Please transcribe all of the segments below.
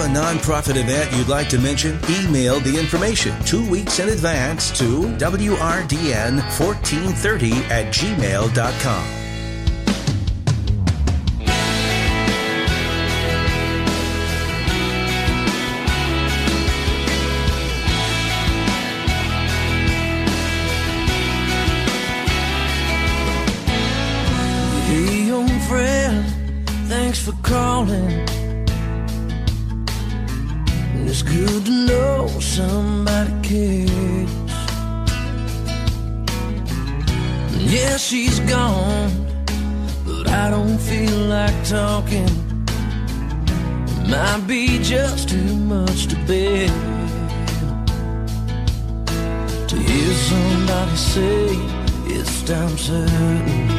nonprofit event you'd like to mention? Email the information 2 weeks in advance to wrdn1430@gmail.com. Hey, young friend, thanks for calling. It's good to know somebody cares. Yeah, she's gone, but I don't feel like talking. It might be just too much to bear. To hear somebody say it's time certain,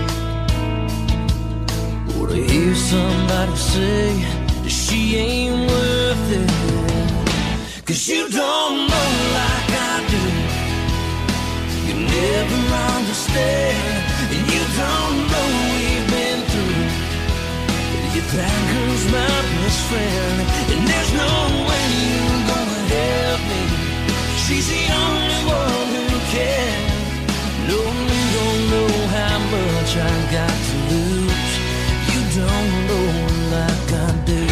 or to hear somebody say that she ain't worth it. 'Cause you don't know like I do. You never understand, and you don't know we've been through. You that girl's my best friend, and there's no way you're gonna help me. She's the only one who can. No, you don't know how much I got to lose. You don't know like I do.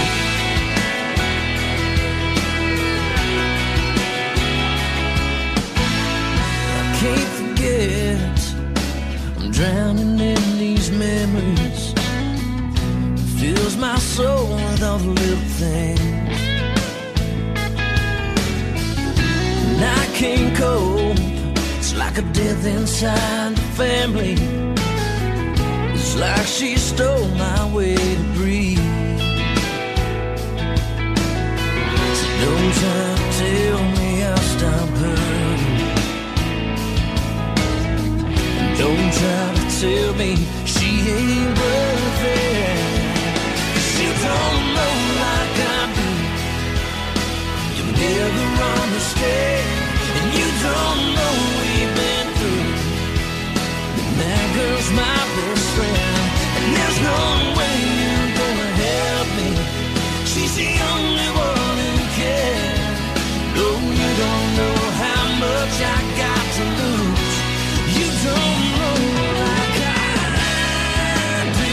Can't forget, I'm drowning in these memories. It fills my soul with all the little things. And I can't cope, it's like a death inside the family. It's like she stole my way to breathe. So don't try to tell me I'll stop hurting. Don't try to tell me she ain't worth it. 'Cause you don't know like I do. You never understand, and you don't know we've been through. And that girl's my best friend, and there's no way you're gonna help me. She's the only one who can. No, you don't know how much I got to lose. You don't know like I do.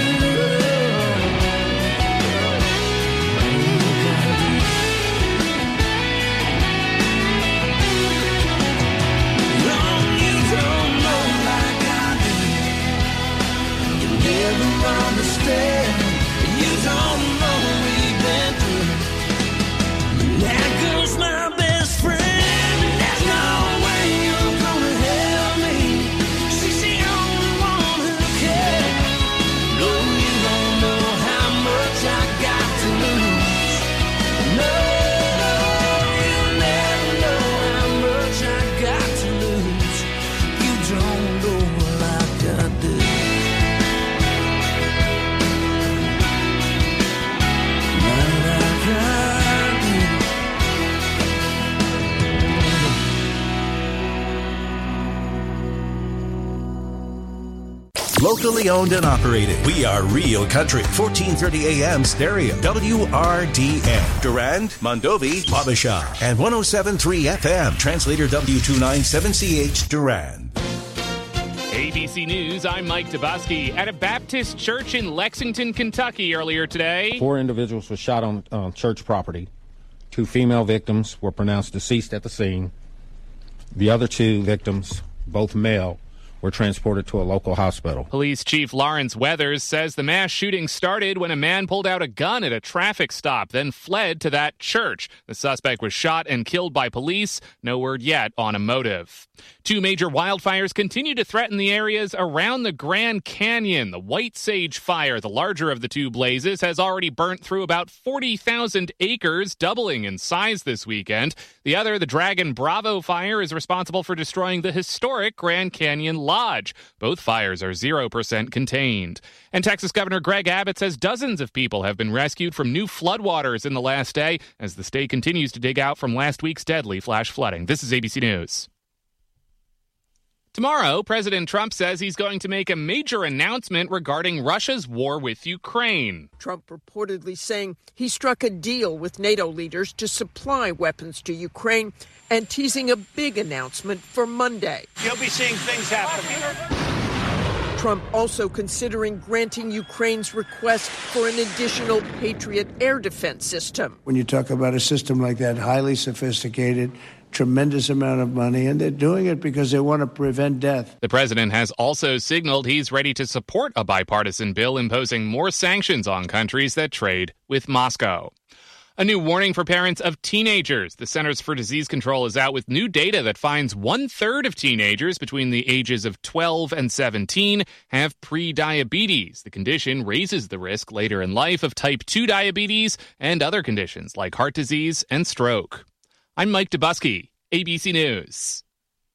No, you don't know like I do. You never understand. You don't know we've been through. That girl's my best friend. There's no way you're gonna help me. She's the only one who cares. No, you don't know how much I got to lose. No, you never know how much I got to lose. You don't know like I do. Like I do. Locally owned and operated. We are Real Country. 1430 AM stereo. WRDN. Durand, Mondovi, Wabasha. And 107.3 FM. Translator W297CH Durand. ABC News, I'm Mike Dabusky. At a Baptist church in Lexington, Kentucky earlier today. 4 individuals were shot on church property. 2 female victims were pronounced deceased at the scene. The other 2 victims, both male, were transported to a local hospital. Police Chief Lawrence Weathers says the mass shooting started when a man pulled out a gun at a traffic stop, then fled to that church. The suspect was shot and killed by police. No word yet on a motive. 2 major wildfires continue to threaten the areas around the Grand Canyon. The White Sage Fire, the larger of the 2 blazes, has already burnt through about 40,000 acres, doubling in size this weekend. The other, the Dragon Bravo Fire, is responsible for destroying the historic Grand Canyon Lodge. Both fires are 0% contained. And Texas Governor Greg Abbott says dozens of people have been rescued from new floodwaters in the last day as the state continues to dig out from last week's deadly flash flooding. This is ABC News. Tomorrow, President Trump says he's going to make a major announcement regarding Russia's war with Ukraine. Trump reportedly saying he struck a deal with NATO leaders to supply weapons to Ukraine and teasing a big announcement for Monday. You'll be seeing things happen. Trump also considering granting Ukraine's request for an additional Patriot air defense system. When you talk about a system like that, highly sophisticated, tremendous amount of money, and they're doing it because they want to prevent death. The president has also signaled he's ready to support a bipartisan bill imposing more sanctions on countries that trade with Moscow. A new warning for parents of teenagers. The Centers for Disease Control is out with new data that finds 1/3 of teenagers between the ages of 12 and 17 have pre-diabetes. The condition raises the risk later in life of type 2 diabetes and other conditions like heart disease and stroke. I'm Mike Dubusky, ABC News.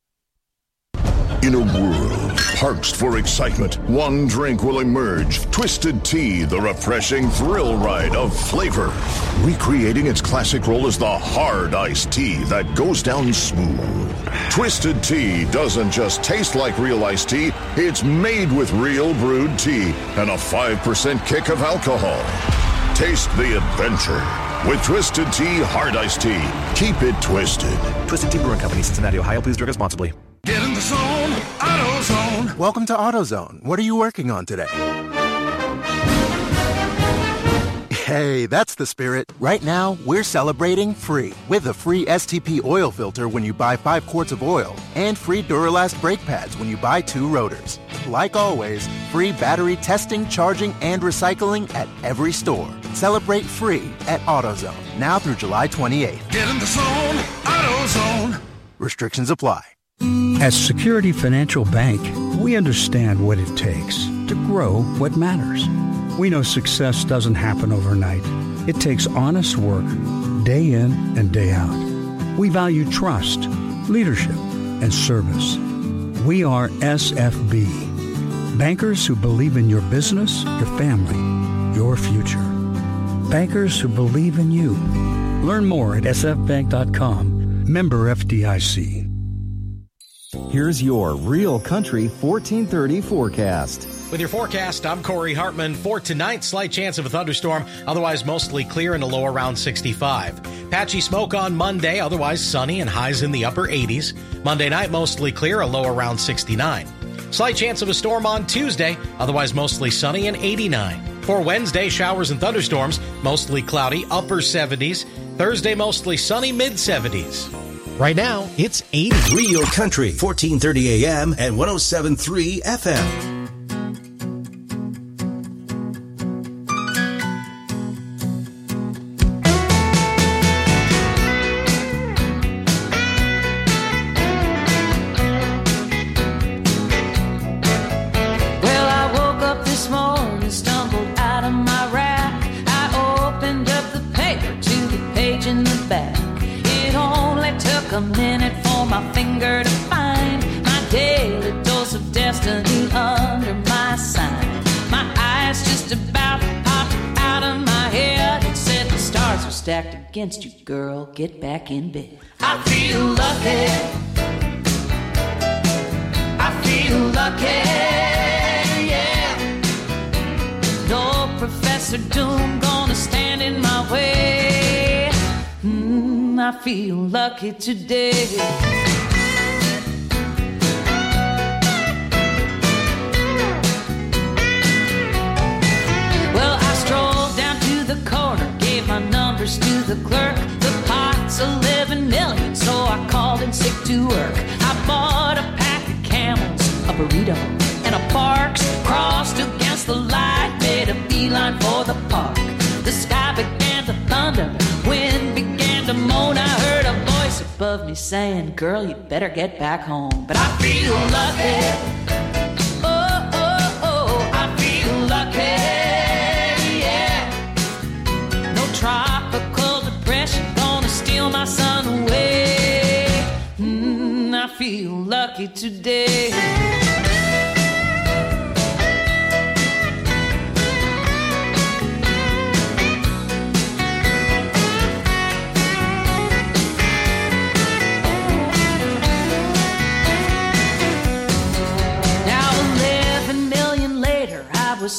In a world parched for excitement, one drink will emerge. Twisted Tea, the refreshing thrill ride of flavor. Recreating its classic role as the hard iced tea that goes down smooth. Twisted Tea doesn't just taste like real iced tea, it's made with real brewed tea and a 5% kick of alcohol. Taste the adventure with Twisted Tea Hard Iced Tea. Keep it twisted. Twisted Tea Brewing Company, Cincinnati, Ohio. Please drink responsibly. Get in the zone, AutoZone. Welcome to AutoZone. What are you working on today? Hey, that's the spirit. Right now, we're celebrating free with a free STP oil filter when you buy 5 quarts of oil and free Duralast brake pads when you buy 2 rotors. Like always, free battery testing, charging, and recycling at every store. Celebrate free at AutoZone, now through July 28th. Get in the zone, AutoZone. Restrictions apply. At Security Financial Bank, we understand what it takes to grow what matters. We know success doesn't happen overnight. It takes honest work, day in and day out. We value trust, leadership, and service. We are SFB. Bankers who believe in your business, your family, your future. Bankers who believe in you. Learn more at sfbank.com. Member FDIC. Here's your Real Country 1430 forecast. With your forecast, I'm Corey Hartman. For tonight, slight chance of a thunderstorm, otherwise mostly clear and a low around 65. Patchy smoke on Monday, otherwise sunny and highs in the upper 80s. Monday night, mostly clear, a low around 69. Slight chance of a storm on Tuesday, otherwise mostly sunny and 89. For Wednesday, showers and thunderstorms, mostly cloudy, upper 70s. Thursday, mostly sunny, mid-70s. Right now, it's 80. Real Country, 1430 AM and 107.3 FM. A minute for my finger to find my daily dose of destiny under my sign. My eyes just about popped out of my head. It said the stars are stacked against you, girl. Get back in bed. I feel lucky. I feel lucky, yeah. No Professor Doom gonna stand in my way. I feel lucky today. Well, I strolled down to the corner, gave my numbers to the clerk. The pot's 11 million, so I called in sick to work. I bought a pack of Camels, a burrito, and a Parks. Crossed against the light, made a beeline for the park. The sky began to thunder, wind began to moan. I heard a voice above me saying, girl, you better get back home. But I feel lucky. Oh, oh, oh, I feel lucky, yeah. No tropical depression gonna steal my sun away. I feel lucky today.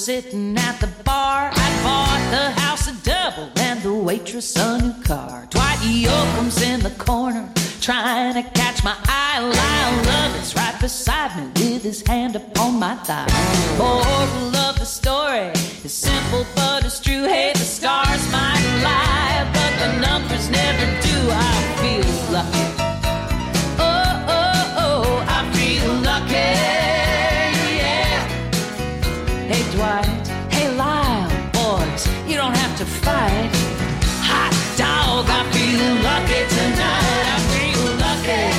sitting at the bar. I bought the house a double and the waitress a new car. Dwight Yoakam's in the corner trying to catch my eye. Lyle Lovett's right beside me with his hand upon my thigh. Moral of the story is simple but it's true. Hey, the stars might lie, but the numbers never do. I feel lucky. Oh, oh, oh, I feel lucky. Yeah. Hey, Dwight. Hey, Lyle. Boys, you don't have to fight. Hot dog, I feel lucky tonight. I feel lucky.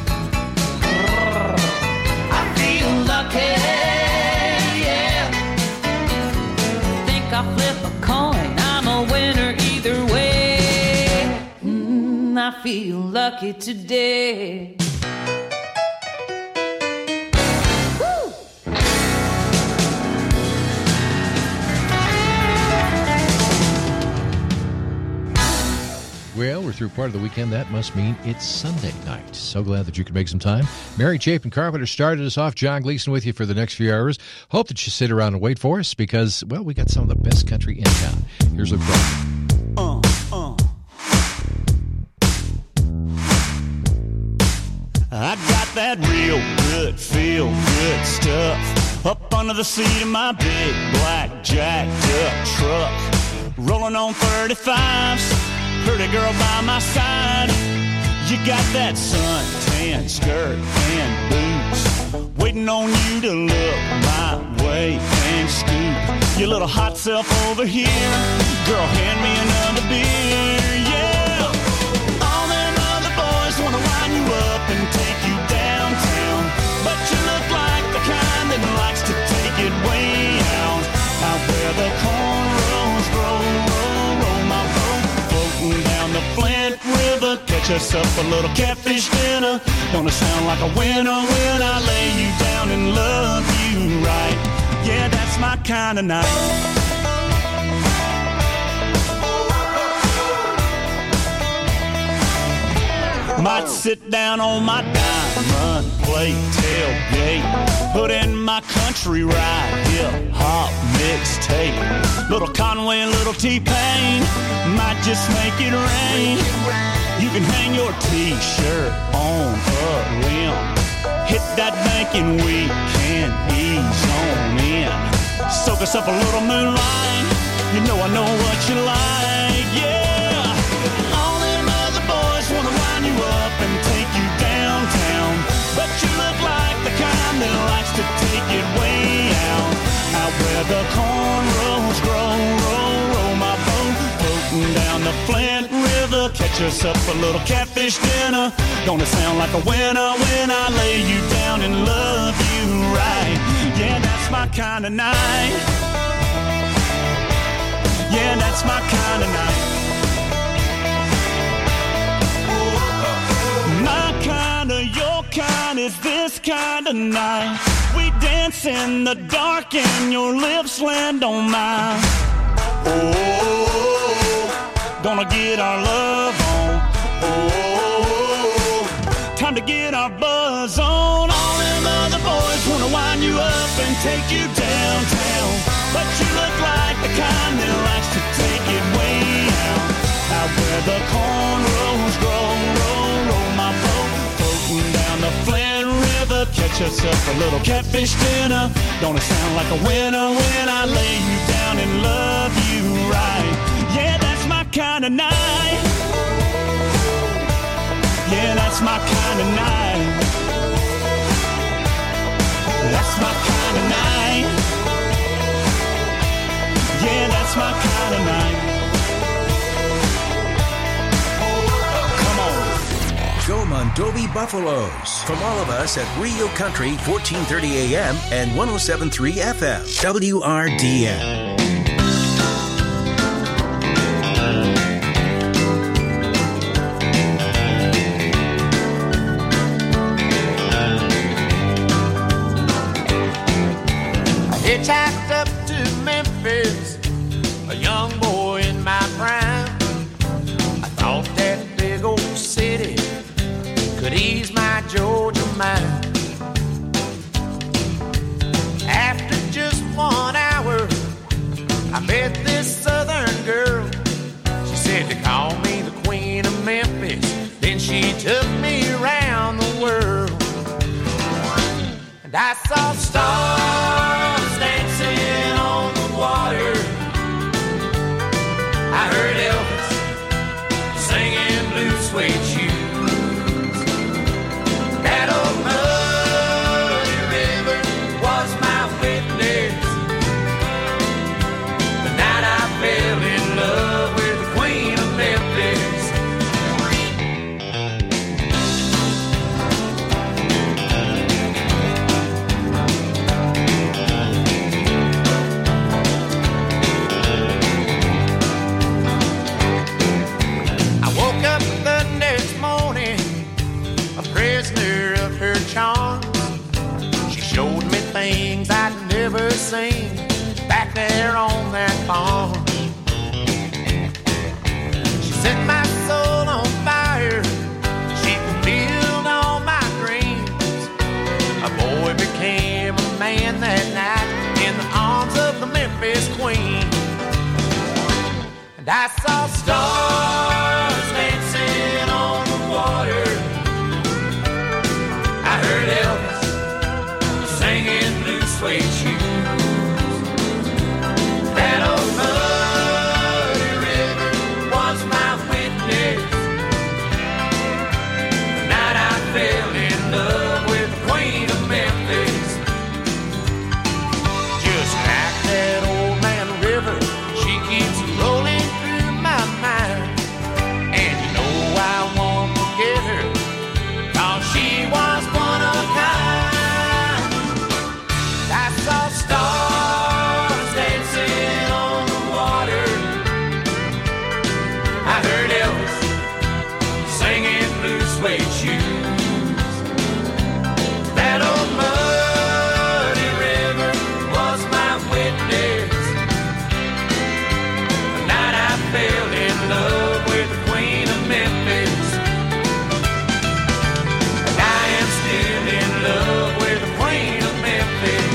I feel lucky. Yeah. Think I'll flip a coin. I'm a winner either way. I feel lucky today. Well, we're through part of the weekend. That must mean it's Sunday night. So glad that you could make some time. Mary Chapin Carpenter started us off. John Gleason with you for the next few hours. Hope that you sit around and wait for us because, well, we got some of the best country in town. Here's a break. I got that real good, feel good stuff up under the seat of my big black jacked up truck. Rolling on 35s, pretty girl by my side. You got that suntan skirt and boots, waiting on you to look my way and scoop your little hot self over here. Girl, hand me another beer, yeah. All them other boys wanna line you up and take you downtown, but you look like the kind that likes to take it way out where the cornrows grow. Roll my boat, floating down the Flint River, catch us up a little catfish dinner. Gonna sound like a winner when I lay you down and love you right. Yeah, that's my kind of night. Might sit down on my diamond plate tailgate, put in my country ride, hip-hop mixtape. Little Conway, little T-Pain, might just make it rain. You can hang your T-shirt on a limb, hit that bank and we can ease on in. Soak us up a little moonlight, you know I know what you like, yeah. All them other boys wanna line you up and take you downtown, but you look like the kind that likes to take it way out where the cornrows grow. Roll my boat, floating down the Flint River, catch us up a little catfish dinner. Gonna sound like a winner when I lay you down and love you right. Yeah, that's my kind of night. Yeah, that's my kind of night. My kind of, your kind is this kind of night. We dance in the dark and your lips land on mine. Oh, gonna get our love on. Oh, time to get our buzz on. All them other boys wanna wind you up and take you downtown, but you look like the kind that likes to take it way out where the cornrows grow. Roll my boat, floating down the Flint River, catch us up a little catfish dinner. Gonna sound like a winner when I lay you down and love you right. Yeah, that's my kind of night. Yeah, that's my kind of night. That's my kind of night. Yeah, that's my kind of night. Come on. Joe Mondovi Buffaloes. From all of us at Rio Country, 1430 AM and 107.3 FM. WRDN. Hitchhiked up to Memphis, a young boy in my prime. I thought that big old city could ease my Georgia mind. After just 1 hour she took me around the world. And I saw stars dancing on the water. I heard Elvis singing Blue Suede Shoes. That old muddy river was my witness. The night I fell in love with the Queen of Memphis. I woke up the next morning, a prisoner of her charms. She showed me things I'd never seen back there on that farm. She set my soul on fire. She fulfilled all my dreams. A boy became a man that night in the arms of the Memphis Queen. And I saw stars dancing on the water. I heard Elvis singing Blue Suede Shoes. That old muddy river was my witness. The night I fell in love with the Queen of Memphis. Just like that old man river, she keeps rolling through my mind. And you know I won't forget her, 'cause she was one of a kind. I saw stars dancing on the water. I heard Elvis singing Blue Suede Shoes. That old muddy river was my witness. The night I fell in love with the Queen of Memphis. And I am still in love with the Queen of Memphis.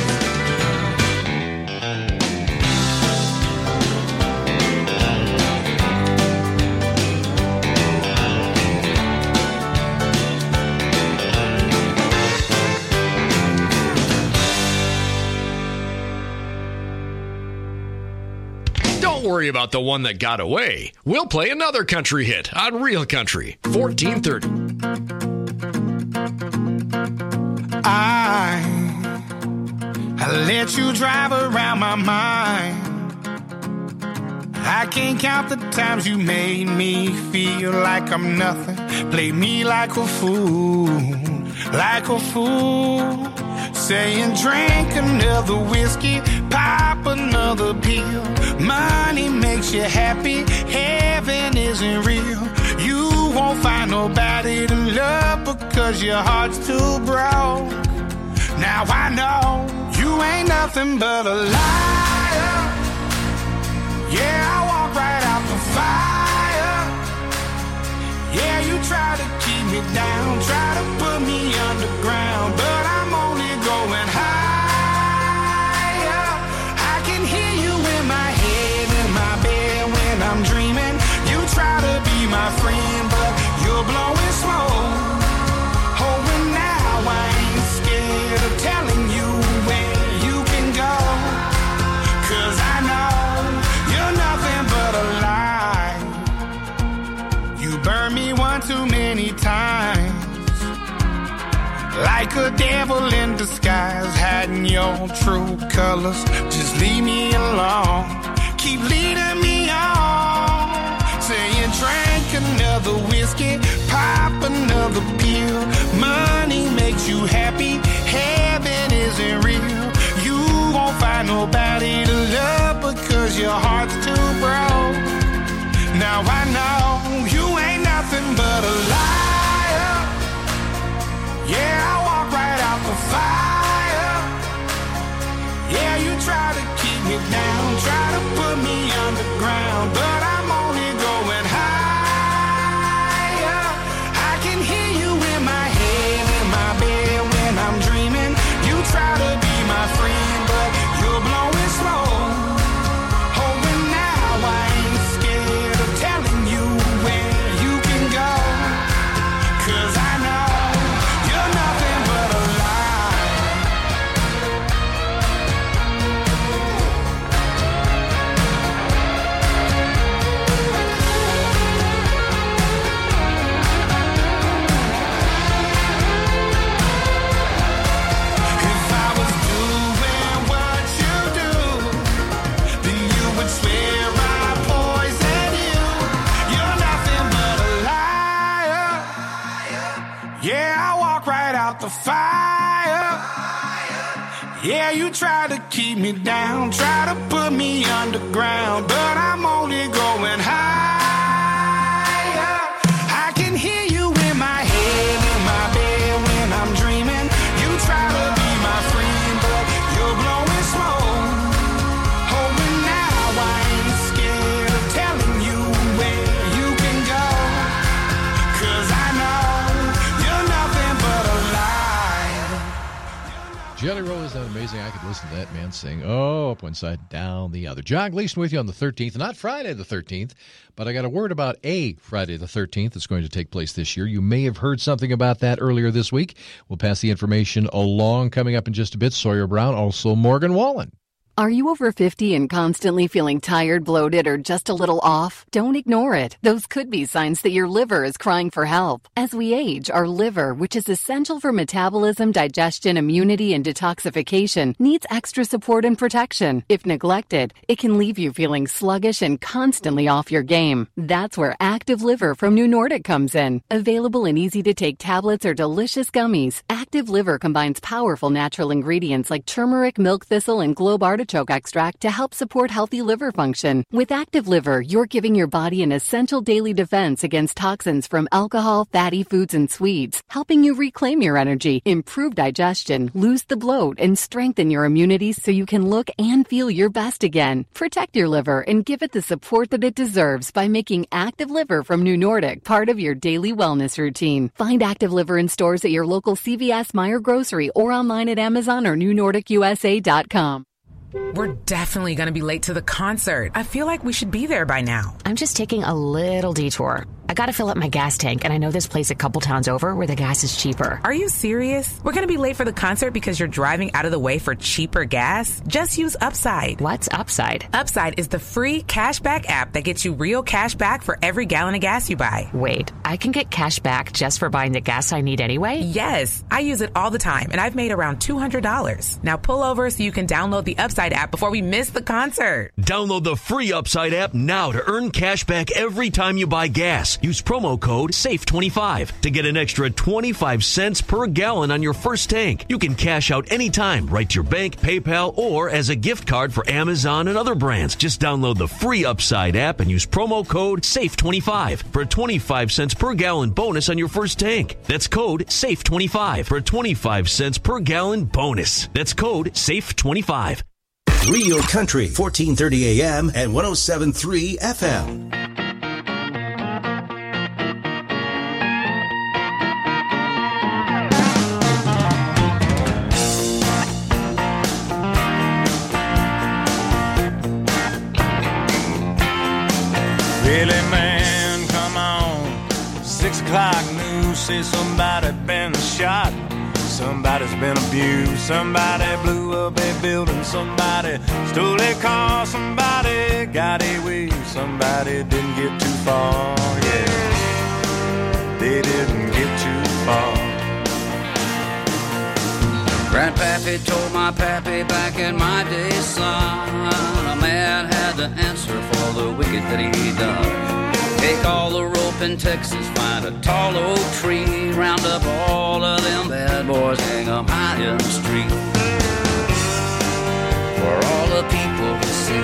Don't worry about the one that got away. We'll play another country hit on Real Country 1430. I let you drive around my mind. I can't count the times you made me feel like I'm nothing. Play me like a fool, like a fool. Saying drink another whiskey, pop another pill. Money makes you happy, heaven isn't real. You won't find nobody to love because your heart's too broke. Now I know you ain't nothing but a liar. Yeah, I walk right out the fire. Yeah, you try to keep me down, try to put me underground, but I'm only going higher. I can hear you in my head, in my bed when I'm dreaming. You try to be my friend, but you're blowing smoke. Oh, and now I ain't scared of telling you where you can go, 'cause I know you're nothing but a lie. You burned me one too many times, like a devil in disguise, hiding your true colors. Just leave me alone, keep leading me on. Saying drink another whiskey, pop another pill. Money makes you happy, heaven isn't real. You won't find nobody to love because your heart's too broke. Now I know you ain't nothing but a liar. Yeah, I walk right out the fire. Yeah, you try to keep me down, try to put me underground, but I'm only going higher. I can hear you in my head, in my bed when I'm dreaming. You try to be my friend, but you're blowing smoke. Oh, and now I ain't scared of telling you where you can go, Yeah, I walk right out the fire. Yeah, you try to keep me down, try to put me underground, but I'm only going higher. I can hear you in my head, in my bed when I'm dreaming. You try to be my friend, but you're blowing smoke. Oh, but now I ain't scared of telling you where you can go, 'cause I know you're nothing but a lie. Jelly Roll, is that amazing? I could listen to that man sing, oh, up one side, down the other. John Gleason with you on the 13th, not Friday the 13th, but I got a word about a Friday the 13th that's going to take place this year. You may have heard something about that earlier this week. We'll pass the information along coming up in just a bit. Sawyer Brown, also Morgan Wallen. Are you over 50 and constantly feeling tired, bloated, or just a little off? Don't ignore it. Those could be signs that your liver is crying for help. As we age, our liver, which is essential for metabolism, digestion, immunity, and detoxification, needs extra support and protection. If neglected, it can leave you feeling sluggish and constantly off your game. That's where Active Liver from New Nordic comes in. Available in easy-to-take tablets or delicious gummies, Active Liver combines powerful natural ingredients like turmeric, milk thistle, and globe artichoke extract to help support healthy liver function. With Active Liver, you're giving your body an essential daily defense against toxins from alcohol, fatty foods, and sweets, helping you reclaim your energy, improve digestion, lose the bloat, and strengthen your immunity so you can look and feel your best again. Protect your liver and give it the support that it deserves by making Active Liver from New Nordic part of your daily wellness routine. Find Active Liver in stores at your local CVS, Meijer Grocery, or online at Amazon or NewNordicUSA.com. We're definitely going to be late to the concert. I feel like we should be there by now. I'm just taking a little detour. I gotta fill up my gas tank, and I know this place a couple towns over where the gas is cheaper. Are you serious? We're gonna be late for the concert because you're driving out of the way for cheaper gas? Just use Upside. What's Upside? Upside is the free cashback app that gets you real cash back for every gallon of gas you buy. Wait, I can get cash back just for buying the gas I need anyway? Yes, I use it all the time, and I've made around $200. Now pull over so you can download the Upside app before we miss the concert. Download the free Upside app now to earn cash back every time you buy gas. Use promo code SAFE25 to get an extra 25 cents per gallon on your first tank. You can cash out anytime, right to your bank, PayPal, or as a gift card for Amazon and other brands. Just download the free Upside app and use promo code SAFE25 for a 25 cents per gallon bonus on your first tank. That's code SAFE25 for a 25 cents per gallon bonus. That's code SAFE25. Real Country, 1430 AM and 107.3 FM. Really, man, come on. 6 o'clock news says somebody been shot. Somebody's been abused. Somebody blew up a building. Somebody stole a car. Somebody got away. Somebody didn't get too far. Yeah, they didn't get too far. Grandpappy told my pappy back in my day, son, a man had to answer for the wicked that he done. Take all the rope in Texas, find a tall oak tree, round up all of them bad boys, hang them high in the street for all the people to see.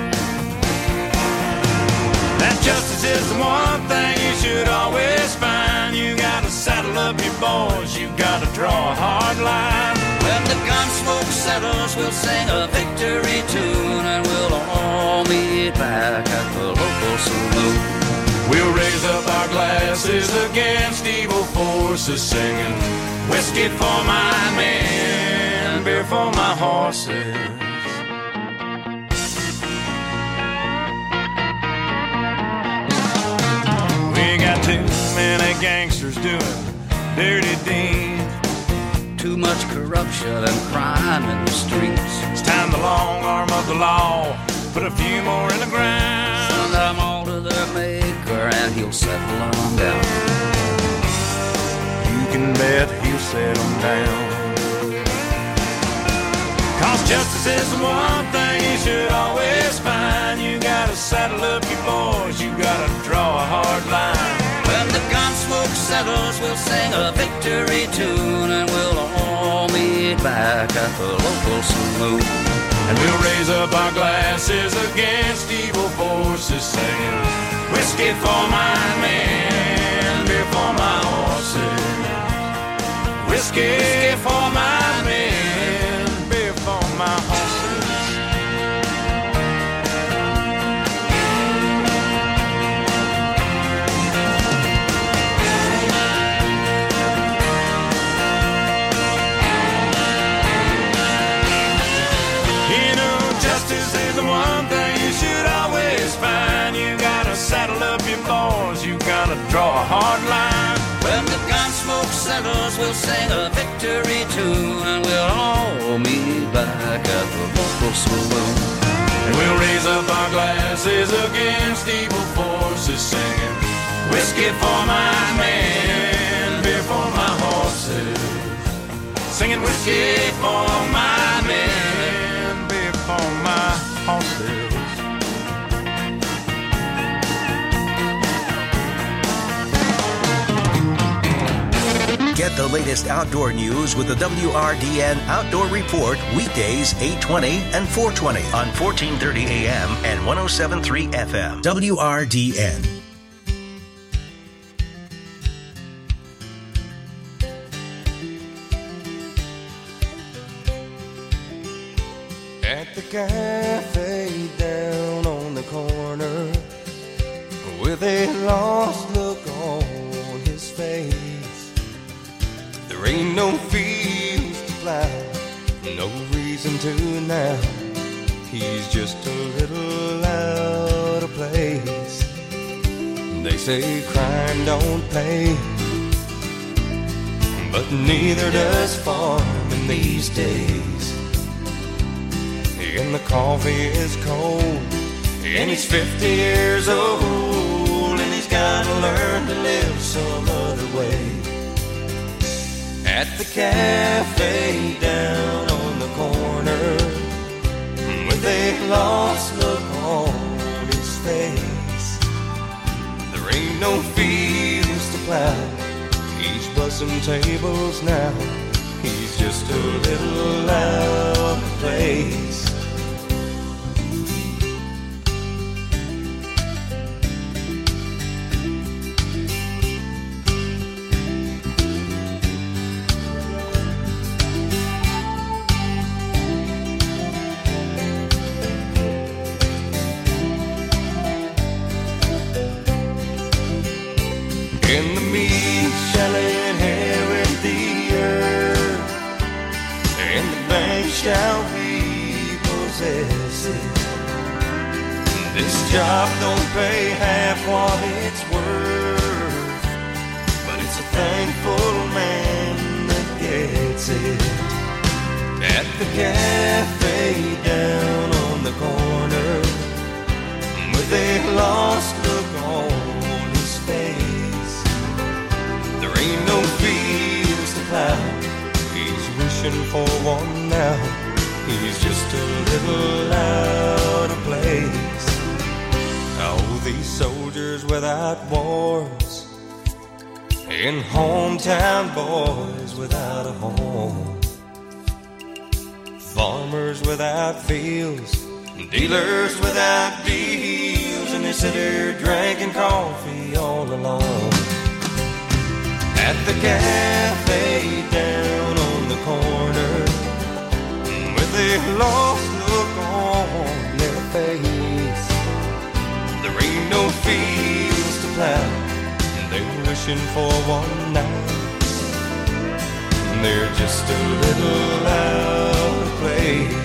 That justice is the one thing you should always find. You gotta saddle up your boys, you gotta draw a hard line. When the gun smoke settles, we'll sing a victory tune, and we'll all meet back at the local saloon. We'll raise up our glasses against evil forces, singing whiskey for my men, beer for my horses. We got too many gangsters doing dirty deeds. Too much corruption and crime in the streets. It's time the long arm of the law put a few more in the ground. Send them all to their maker and he'll settle them down. You can bet he'll settle them down. Cause justice is the one thing you should always find. You gotta saddle up your boys, you gotta draw a hard line. When the gun smoke settles, we'll sing a victory tune, and we'll all meet back at the local saloon. And we'll raise up our glasses against evil forces, singing whiskey for my men, beer for my horses. Whiskey for my men, beer for my horses. You know, justice is the one thing you should always find. You gotta saddle up your boys, you gotta draw a hard line. When the gun smoke settles, we'll sing a victory tune, and we'll all meet back at the local saloon. And we'll raise up our glasses against evil forces, singing whiskey for my men, beer for my horses. Singing whiskey for my men, beer for my horses. Get the latest outdoor news with the WRDN Outdoor Report weekdays 8:20 and 4:20 on 1430 AM and 107.3 FM. WRDN. At the cafe down on the corner, with a lost look on his face. There ain't no fields to plow, no reason to now. He's just a little out of place. They say crime don't pay, but neither does farming these days. And the coffee is cold, and he's 50 years old, and he's gotta learn to live some other way. At the cafe down on the corner, with a lost look on his face. There ain't no fields to plow, he's bussing tables now. He's just a little out of place. And the meek shall inherit the earth, and the bank shall be possessed. This job don't pay half what it's worth, but it's a thankful man that gets it. At the cafe down on the corner, with a lost look on his face. Ain't no fields to plow, he's wishing for one now. He's just a little out of place. Oh, these soldiers without wars, and hometown boys without a home, farmers without fields, dealers without deals, and they sit there drinking coffee all alone. At the cafe down on the corner, with a lost look on their face. There ain't no fields to plow, they're wishing for one now. They're just a little out of place.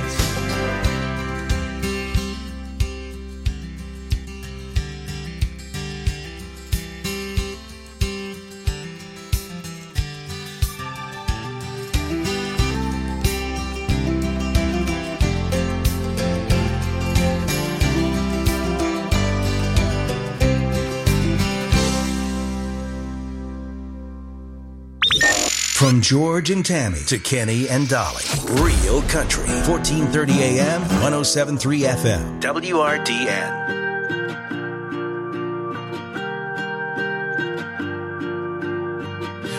From George and Tammy to Kenny and Dolly. Real Country. 1430 AM, 107.3 FM. WRDN.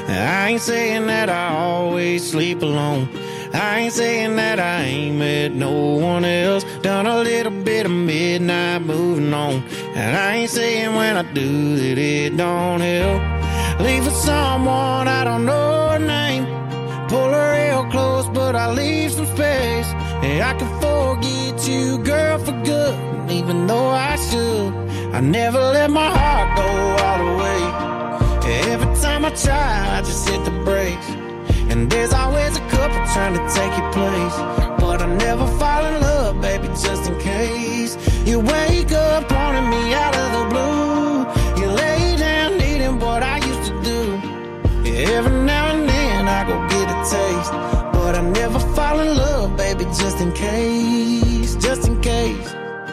I ain't saying that I always sleep alone. I ain't saying that I ain't met no one else. Done a little bit of midnight moving on. And I ain't saying when I do that it don't help. Leave for someone I don't know her name. Pull her real close, but I leave some space. And I can forget you, girl, for good. Even though I should, I never let my heart go all the way. Every time I try, I just hit the brakes. And there's always a couple trying to take your place. But I never fall in love, baby, just in case. You wake up wanting me out of the blue. You lay down needing what I used to do. Every now and then I go get a taste. But I never fall in love, baby, just in case. Just in case.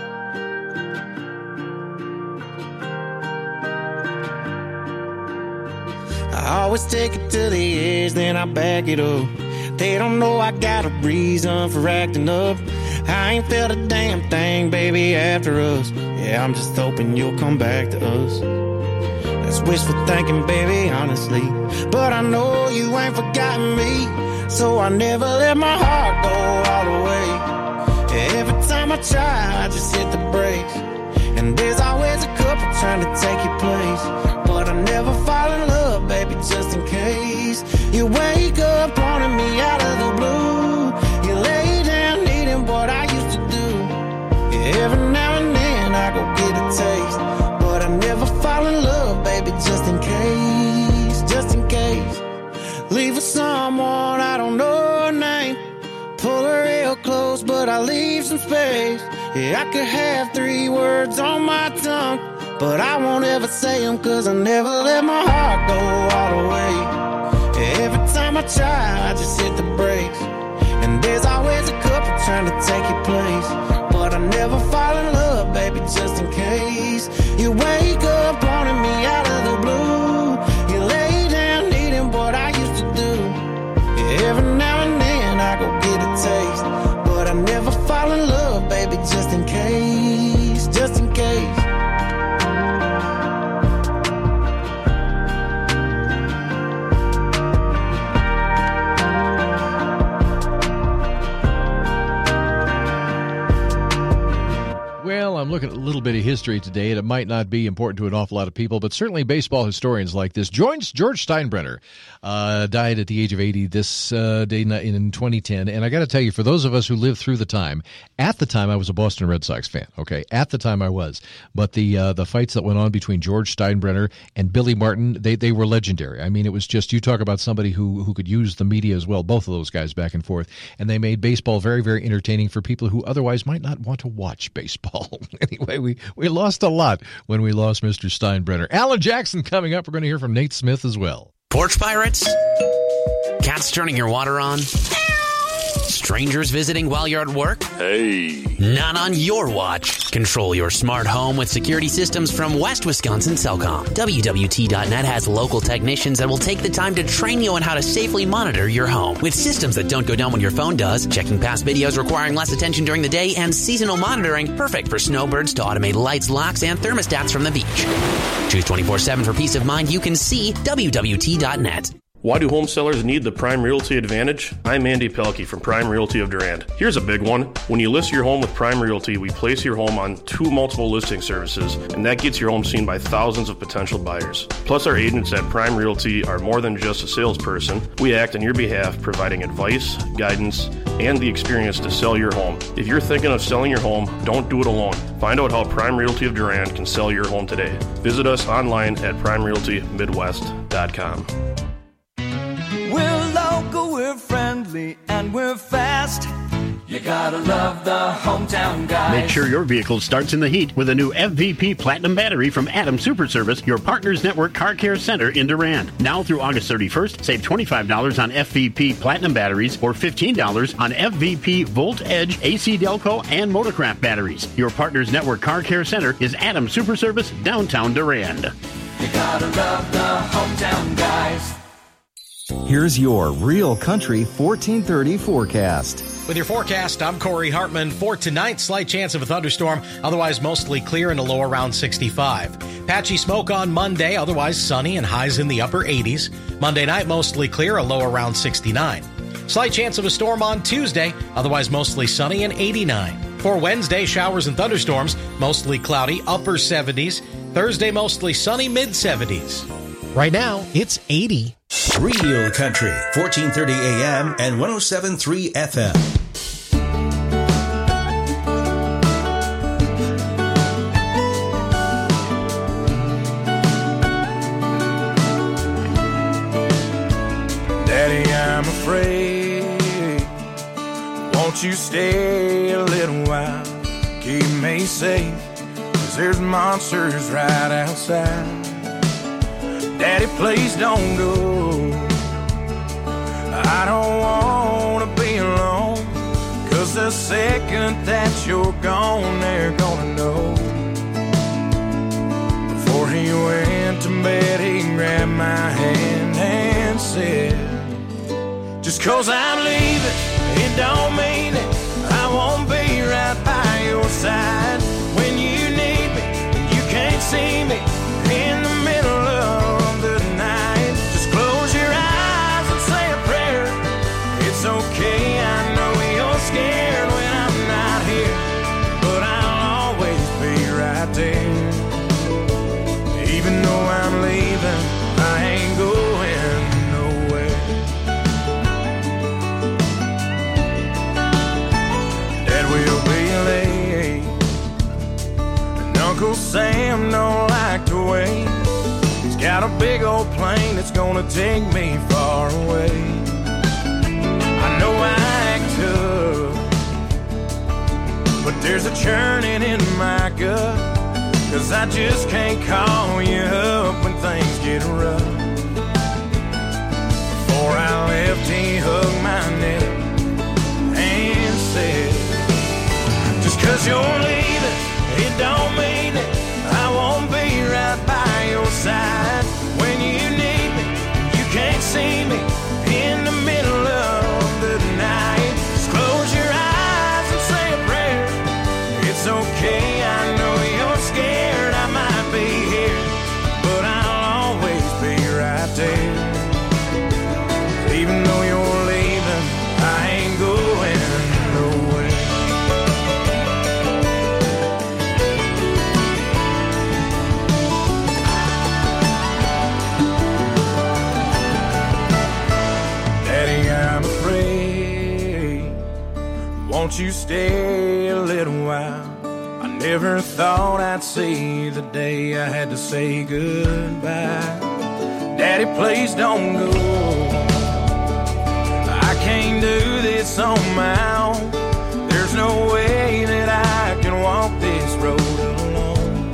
I always take it to the edge, then I back it up. They don't know I got a reason for acting up. I ain't felt a damn thing, baby, after us. Yeah, I'm just hoping you'll come back to us. That's wishful thinking, baby, honestly. But I know you ain't forgotten me. So I never let my heart go all the way. Every time I try, I just hit the brakes. And there's always a couple trying to take your place. But I never fall in love, baby, just in case. You wake up wanting me out of the blue. You lay down needing what I used to do. Every now and then I go get a taste. But I never fall in love, baby, just in case. Just in case. Leave for someone I don't know her name. Pull her real close, but I leave some space. Yeah, I could have 3 words on my tongue, but I won't ever say them, cause I never let my heart go all the way. Every time I try, I just hit the brakes. And there's always a couple trying to take your place. But I never fall in love, baby, just in case. You wake up wanting me out of the blue. You lay down needing what I used to do. Every now and then I go get a taste. But I never fall in love, baby, just in case. Just in case. Well, I'm looking at a little bit of history today, and it might not be important to an awful lot of people, but certainly baseball historians like this. George Steinbrenner died at the age of 80 this day in 2010, and I got to tell you, for those of us who lived through the time, at the time I was a Boston Red Sox fan, okay? At the time I was. But the fights that went on between George Steinbrenner and Billy Martin, they were legendary. I mean, it was just, you talk about somebody who could use the media as well, both of those guys back and forth, and they made baseball very, very entertaining for people who otherwise might not want to watch baseball. Anyway, we lost a lot when we lost Mr. Steinbrenner. Alan Jackson coming up. We're going to hear from Nate Smith as well. Porch pirates? Cats turning your water on? Strangers visiting while you're at work? Hey. Not on your watch. Control your smart home with security systems from West Wisconsin Cellcom. WWT.net has local technicians that will take the time to train you on how to safely monitor your home. With systems that don't go down when your phone does, checking past videos requiring less attention during the day, and seasonal monitoring, perfect for snowbirds to automate lights, locks, and thermostats from the beach. Choose 24/7 for peace of mind. You can see WWT.net. Why do home sellers need the Prime Realty Advantage? I'm Andy Pelkey from Prime Realty of Durand. Here's a big one. When you list your home with Prime Realty, we place your home on 2 multiple listing services, and that gets your home seen by thousands of potential buyers. Plus, our agents at Prime Realty are more than just a salesperson. We act on your behalf, providing advice, guidance, and the experience to sell your home. If you're thinking of selling your home, don't do it alone. Find out how Prime Realty of Durand can sell your home today. Visit us online at primerealtymidwest.com. We're local, we're friendly, and we're fast. You gotta love the hometown guys. Make sure your vehicle starts in the heat with a new FVP Platinum battery from Adam Super Service, your Partners Network Car Care Center in Durand. Now through August 31st, save $25 on FVP Platinum batteries or $15 on FVP Volt Edge, AC Delco, and Motorcraft batteries. Your Partners Network Car Care Center is Adam Super Service, downtown Durand. You gotta love the hometown guys. Here's your Real Country 1430 forecast. With your forecast, I'm Corey Hartman. For tonight, slight chance of a thunderstorm, otherwise mostly clear and a low around 65. Patchy smoke on Monday, otherwise sunny and highs in the upper 80s. Monday night, mostly clear, a low around 69. Slight chance of a storm on Tuesday, otherwise mostly sunny and 89. For Wednesday, showers and thunderstorms, mostly cloudy, upper 70s. Thursday, mostly sunny, mid-70s. Right now, it's 80. Real Country, 1430 AM and 107.3 FM. Daddy, I'm afraid. Won't you stay a little while? Keep me safe, 'cause there's monsters right outside. Daddy, please don't go. I don't want to be alone, 'cause the second that you're gone, they're gonna know. Before he went to bed, he grabbed my hand and said, just 'cause I'm leaving, it don't mean it. I won't be right by your side when you need me. You can't see me in the middle of the night. Just close your eyes and say a prayer. It's okay, I know you're scared when I'm not here, but I'll always be right there. Even though I'm leaving, I ain't going nowhere. Dad will be late, and Uncle Sam don't like to wait. He's got a big old plane that's gonna take me far away. I know I act tough, but there's a churning in my gut, 'cause I just can't call you up when things get rough. Before I left, he hugged my neck and said, just 'cause you're leaving, it don't mean it. I won't be right by your side when you need me. You can't see me in the middle of the night. Just close your eyes and say a prayer. It's okay, I know you're scared. I might be here, but I'll always be right there. Even though you're leaving, I ain't going nowhere. Daddy, I'm afraid. Won't you stay a little while? I never thought I'd see the day I had to say goodbye. Daddy, please don't go. I can't do this on my own. There's no way that I can walk this road alone.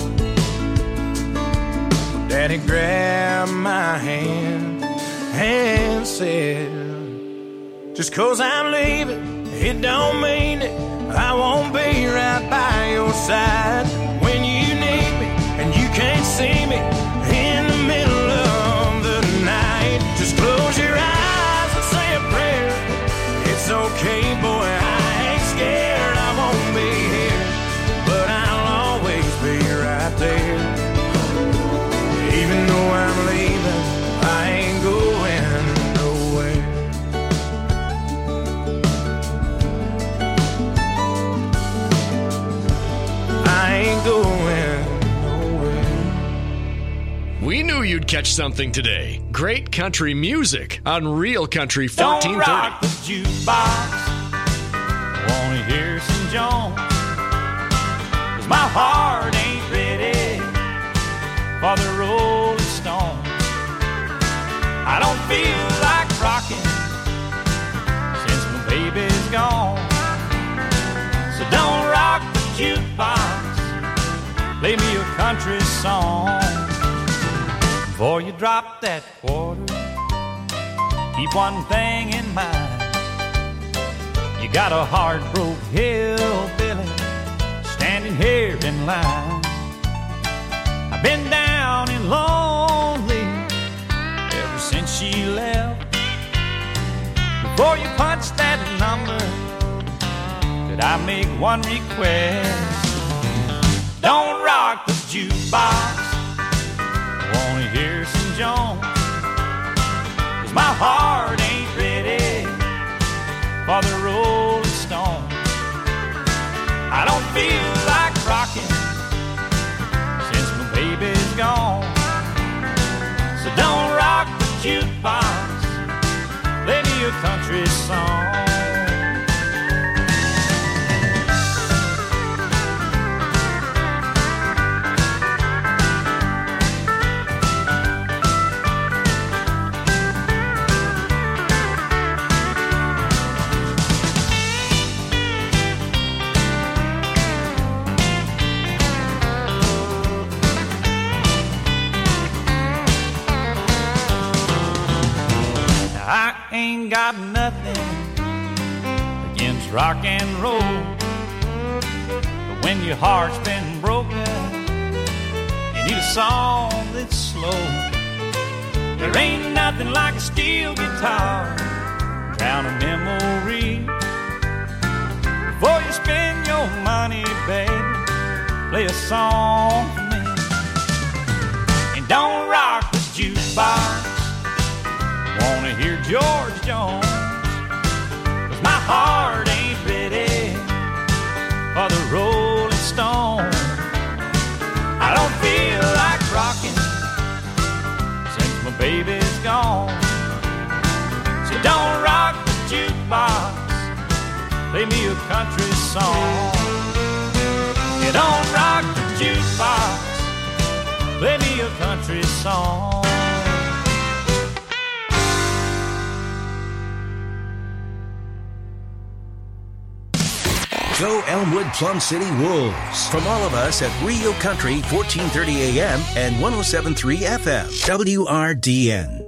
Daddy grabbed my hand and said, just 'cause I'm leaving, it don't mean it. I won't be right by your side when you need me, and you can't see me in the middle of the night. Just close your eyes and say a prayer. It's okay, boy, I ain't scared. I won't be here, but I'll always be right there. Even though I'm leaving, I ain't going nowhere. I ain't going nowhere. We knew you'd catch something today. Great country music on Real Country 1430. Don't rock the jukebox. Wanna hear some Jones? 'Cause my heart ain't ready for the Rolling Stones. I don't feel like rocking since my baby's gone. So don't rock the jukebox. Play me a country song. Before you drop that quarter, keep one thing in mind. You got a heart-broke hillbilly standing here in line. I've been down and lonely ever since she left. Before you punch that number, Could I make one request? Don't rock the jukebox. I wanna hear some Jones. 'Cause my heart ain't ready for the Rolling Stones. I don't feel like rocking since my baby's gone. So don't rock the jukebox, play me a country song. I ain't got nothing against rock and roll, but when your heart's been broken, you need a song that's slow. There ain't nothing like a steel guitar, drown a memory. Before you spend your money, baby, play a song for me. And don't rock the jukebox, wanna hear George Jones. 'Cause my heart ain't ready for the Rolling Stones. I don't feel like rocking since my baby's gone. So don't rock the jukebox, play me a country song. You don't rock the jukebox, play me a country song. Go Elmwood Plum City Wolves. From all of us at Rio Country, 1430 AM and 107.3 FM. WRDN.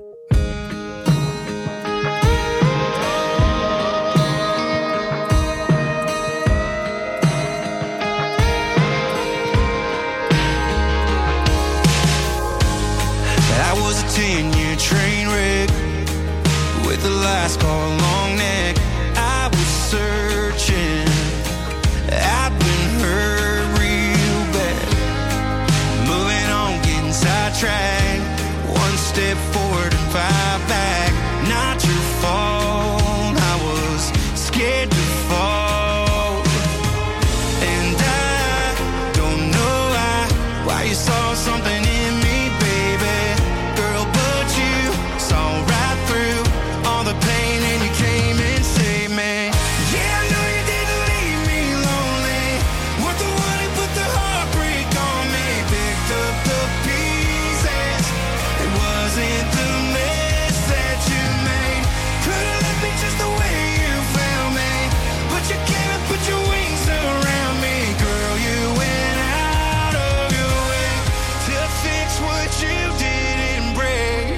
I was a 10-year train wreck with a last call long neck. I was searching, I've been hurt real bad. Moving on, getting sidetracked. One step forward and 5 back. Not your fault, I was scared to fall. And I don't know why you saw something in me, baby. Girl, but you saw right through all the pain and you came and saved me. Yeah, I know you didn't leave me lonely. Weren't the one who put the heartbreak on me. Picked up the pieces. It wasn't the mess that you made. Could've left me just the way you found me. But you came and put your wings around me. Girl, you went out of your way to fix what you didn't break.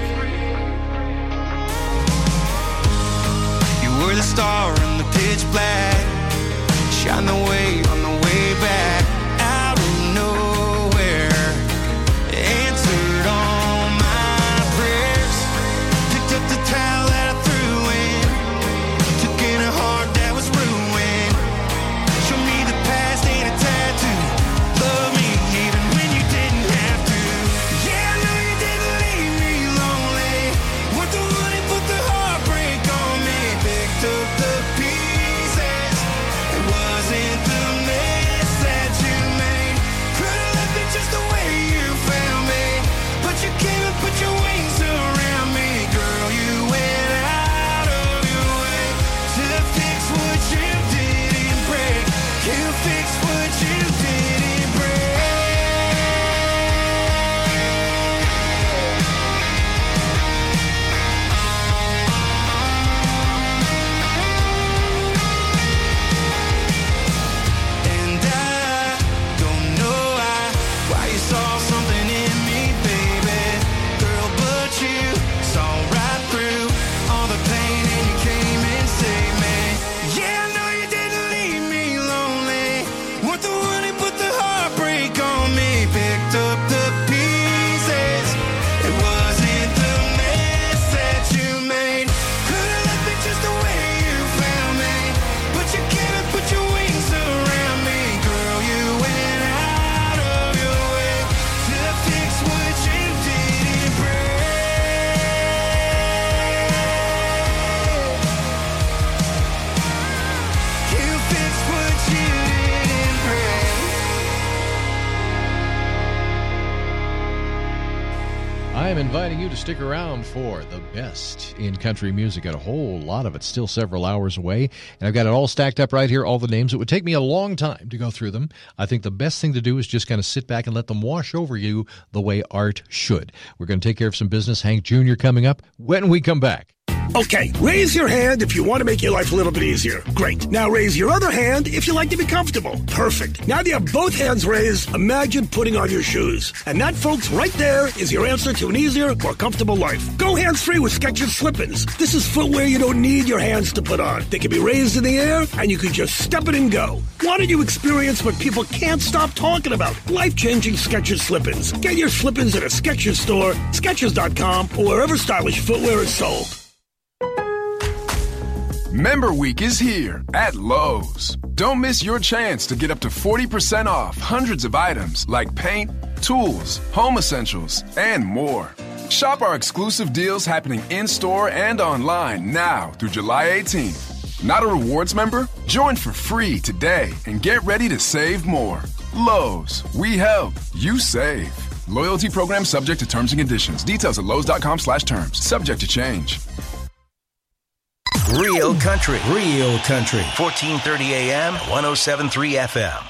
You were the star in the pitch black. Shine the way on the way back. Out of nowhere, answered all my prayers. Picked up the towel that I threw in. Took in a heart that was ruined. Showed me the past ain't a tattoo. Love me even when you didn't have to. Yeah, I know you didn't leave me lonely. Weren't the one who put the heartbreak on me. Picked up the pieces. It wasn't the I'm inviting you to stick around for the best in country music. Got a whole lot of it, still several hours away. And I've got it all stacked up right here, all the names. It would take me a long time to go through them. I think the best thing to do is just kind of sit back and let them wash over you the way art should. We're going to take care of some business. Hank Jr. coming up when we come back. Okay, raise your hand if you want to make your life a little bit easier. Great. Now raise your other hand if you like to be comfortable. Perfect. Now that you have both hands raised, imagine putting on your shoes. And that, folks, right there is your answer to an easier, more comfortable life. Go hands-free with Skechers Slip-ins. This is footwear you don't need your hands to put on. They can be raised in the air, and you can just step it and go. Why don't you experience what people can't stop talking about? Life-changing Skechers Slip-ins. Get your Slip-ins at a Skechers store, Skechers.com, or wherever stylish footwear is sold. Member Week is here at Lowe's. Don't miss your chance to get up to 40% off hundreds of items like paint, tools, home essentials, and more. Shop our exclusive deals happening in-store and online now through July 18th. Not a rewards member? Join for free today and get ready to save more. Lowe's, we help, you save. Loyalty program subject to terms and conditions. Details at lowes.com/terms. Subject to change. Real country. 1430 AM, 107.3 FM.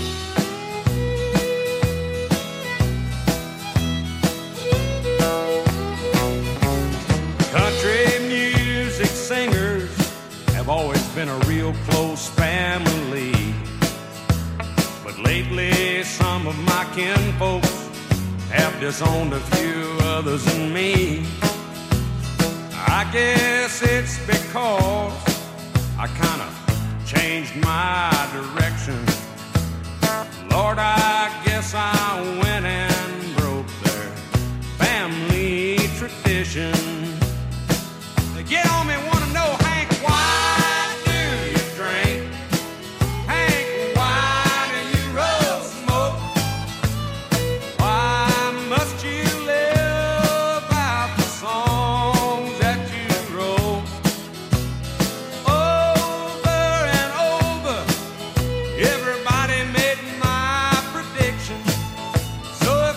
Country music singers have always been a real close family. But lately, some of my kinfolks have disowned a few others than me. I guess it's because I kind of changed my direction. Lord, I guess I went and broke their family tradition. They get on me, want to know, Hank, why do you drink? Hank, why do you roll smoke? Why must you live out the songs that you wrote? Over and over, everybody made my prediction. So if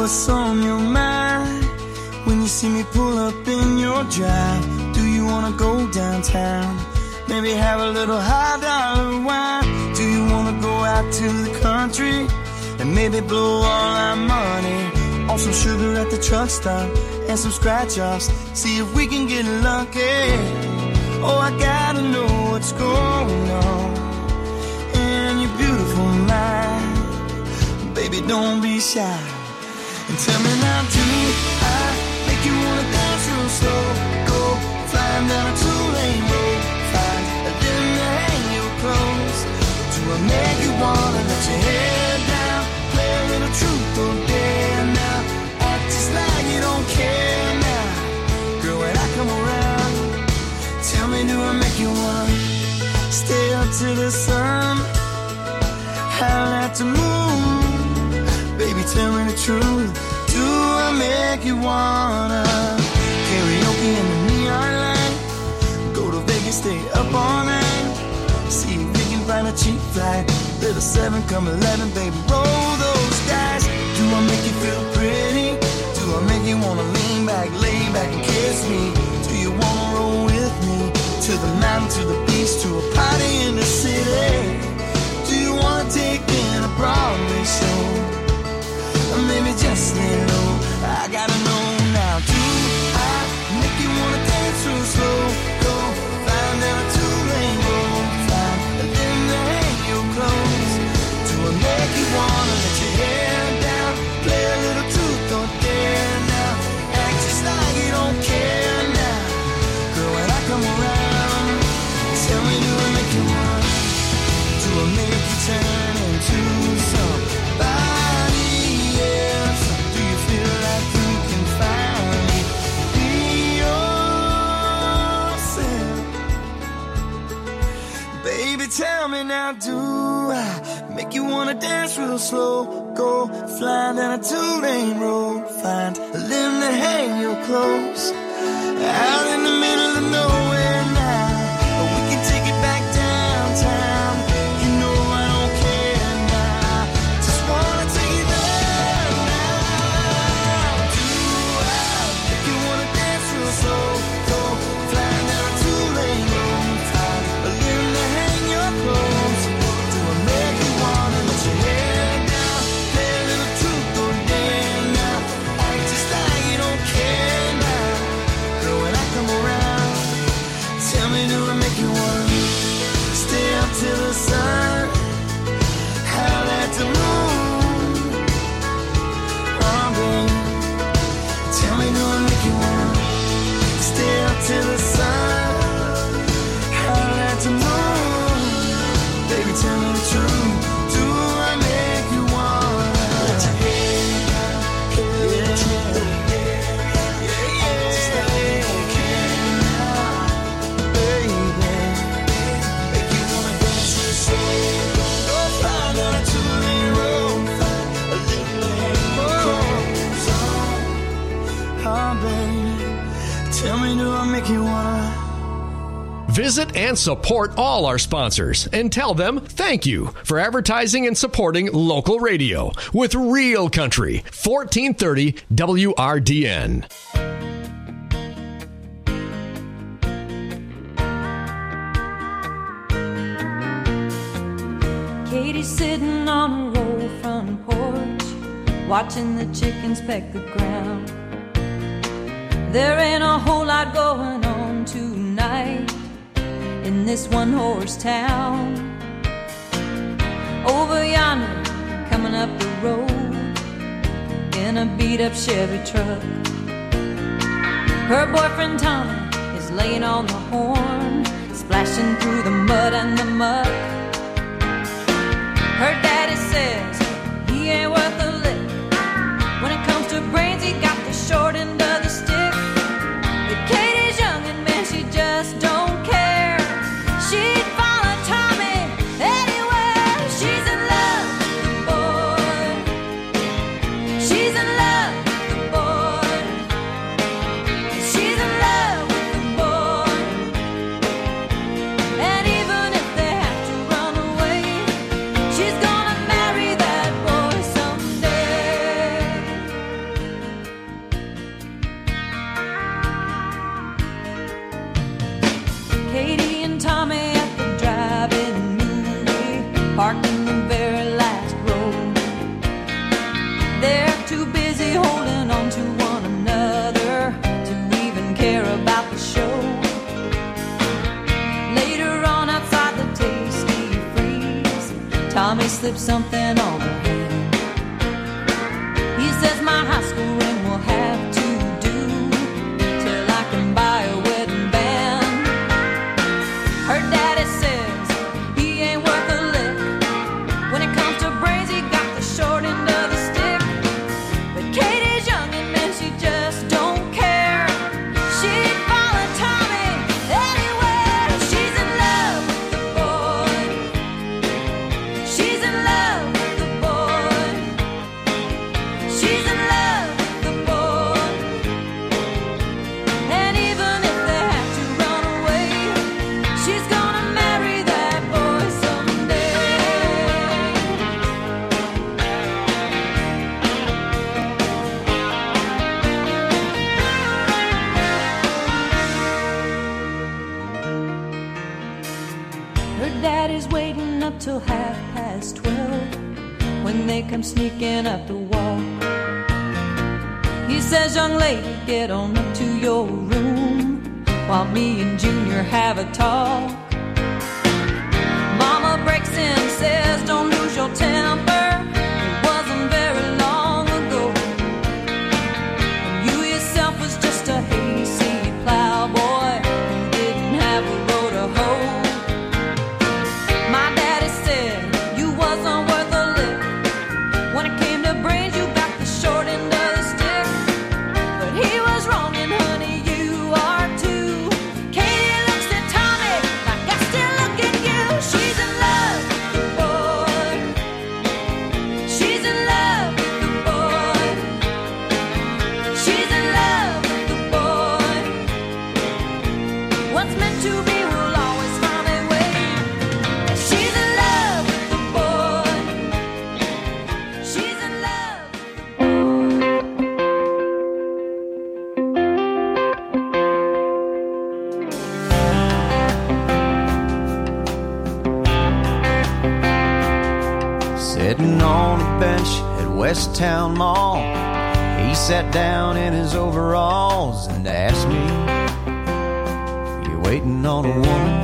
what's on your mind when you see me pull up in your drive. Do you wanna go downtown? Maybe have a little $1 wine. Do you wanna go out to the country and maybe blow all our money on some sugar at the truck stop and some scratch-offs? See if we can get lucky. Oh, I gotta know what's going on in your beautiful mind. Baby, don't be shy and tell me now, do I make you wanna dance real slow? Go flying down a two-lane road, find a limb to hang your clothes. Do I make you wanna let your hair down, play a little truth or dare now, act just like you don't care now? Girl, when I come around, tell me, do I make you wanna stay up to the sun, howl at the moon? Baby, tell me the truth, do I make you wanna karaoke in the neon light, go to Vegas, stay up all night, see if we can find a cheap flight, little 7 come 11, baby, roll those dice. Do I make you feel pretty? Do I make you wanna lean back, lay back and kiss me? Do you wanna roll with me to the mountain, to the beach, to a party in the city? Do you wanna take in a Broadway show? Or maybe just lay low? I gotta know now. Do I make you wanna dance real slow? Go flying down a two-lane road, find a limb to hang your clothes. Do I make you wanna let your hair down, play a little truth or dare now, act just like you don't care now? Girl, when I come around, tell me, do I make you want? Do I make you turn into somebody else? Do you feel like you can finally be yourself? Baby, tell me now, do I make you wanna dance real slow? Go flying down a two-lane road, find a limb to hang your clothes, out in the middle of nowhere now. But we can take it back downtown. You know I don't care now. Just wanna take it there now. Do I make you wanna dance real slow? Go flying down a two-lane road, find a limb to hang your clothes. Do I make you wanna let your hair down, play a little truth or dare now, act just like you don't care now? Girl, when I come around, tell me, do I make you wanna stay up till the sun, howl at the moon? Oh, baby, tell me, do I make you wanna stay up till the sun, howl at the moon? Baby, tell me the truth, do I make you wanna let your hair down, play a little truth or dare, just like you don't care now? Baby, make you wanna dance real slow. Go flying down a two-lane road, find a little clothes on. Oh, baby, tell me, do I make you wanna? Visit and support all our sponsors and tell them thank you for advertising and supporting local radio with Real Country, 1430 WRDN. Katie's sitting on a roll front porch, watching the chickens peck the ground. There ain't a whole lot going on tonight in this one-horse town. Over yonder, coming up the road in a beat-up Chevy truck, her boyfriend Tommy is laying on the horn, splashing through the mud and the muck. Her daddy says he ain't worth a lick. When it comes to brains, he got the short end of the stick. But Katie's young and man, she just don't care. She'd follow Tommy anywhere. She's in love with the boy. She's in love with the boy. She's in love with the boy. And even if they have to run away, she's gonna marry that boy someday. slip something on her hand. He says my high school ring will have to do till I can buy a wedding band. Her daddy says he ain't worth a lick. When it comes to brains, he got the short end of the stick. But Katie's young and man, she just don't care. She'd follow Tommy anywhere. She's in love with the boy. She's in love with the boy. She's in love with the boy. And even if they have to run away, she's gonna marry that boy someday. Her daddy's waiting up till 12:30 when they come sneaking up the walk. He says, young lady, get on up to your room while me and Junior have a talk. Mama breaks in, says, don't lose your temper. It wasn't very long ago. And you yourself was just a hayseed plowboy who didn't have a road to hoe. My daddy said you wasn't worth a lick. When it came to brains, you got the short end of the stick. But he was wrong, and honey, you are too. Katie looks at Tommy like I still look at you. She's in love with the boy. She's in love with the boy. She's in love with the boy. What's meant to be will always find a way. She's in love with the boy. She's in love with the Sitting on a bench at West Town Mall, he sat down in his overalls and asked me, you waiting on a woman?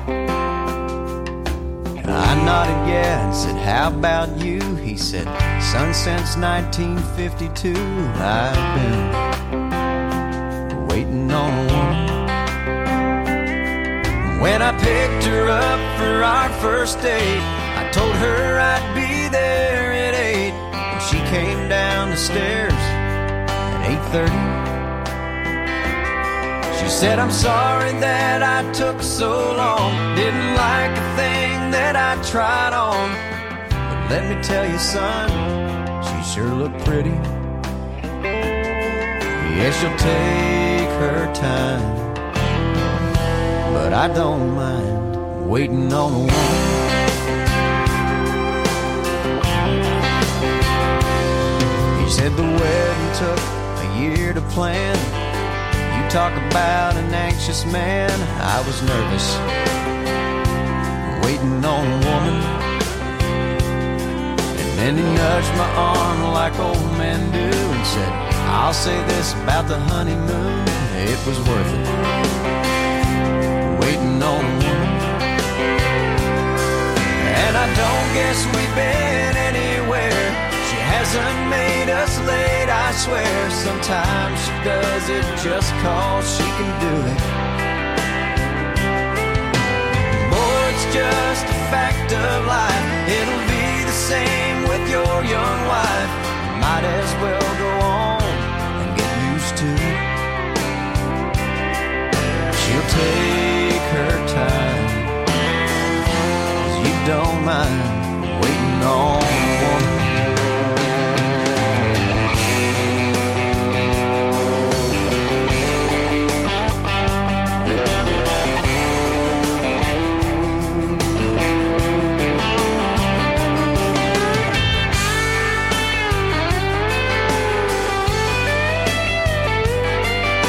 I nodded yeah and said, how about you? He said, son, since 1952 I've been waiting on a woman. When I picked her up for our first date, I told her I'd be there at 8, and she came down the stairs at 8:30. She said, I'm sorry that I took so long, didn't like a thing that I tried on, but let me tell you, son, she sure looked pretty. Yeah, she'll take her time, but I don't mind waiting on a woman. He said the wedding took a year to plan. You talk about an anxious man. I was nervous, waiting on a woman. And then he nudged my arm like old men do and said, I'll say this about the honeymoon, it was worth it, waiting on a woman. And I don't guess we've been anywhere. She hasn't made us late, I swear. Sometimes she does it just cause she can do it. Boy, it's just a fact of life. It'll be the same with your young wife. You might as well go on and get used to it. She'll take her time, 'cause you don't mind waiting on.